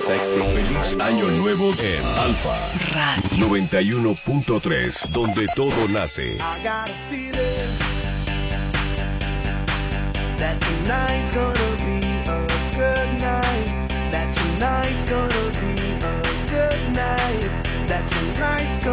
sexy. Feliz año nuevo en Alfa Radio 91.3, donde todo nace. I got a feeling that tonight's gonna be a good night. That tonight's gonna be a good night. That tonight's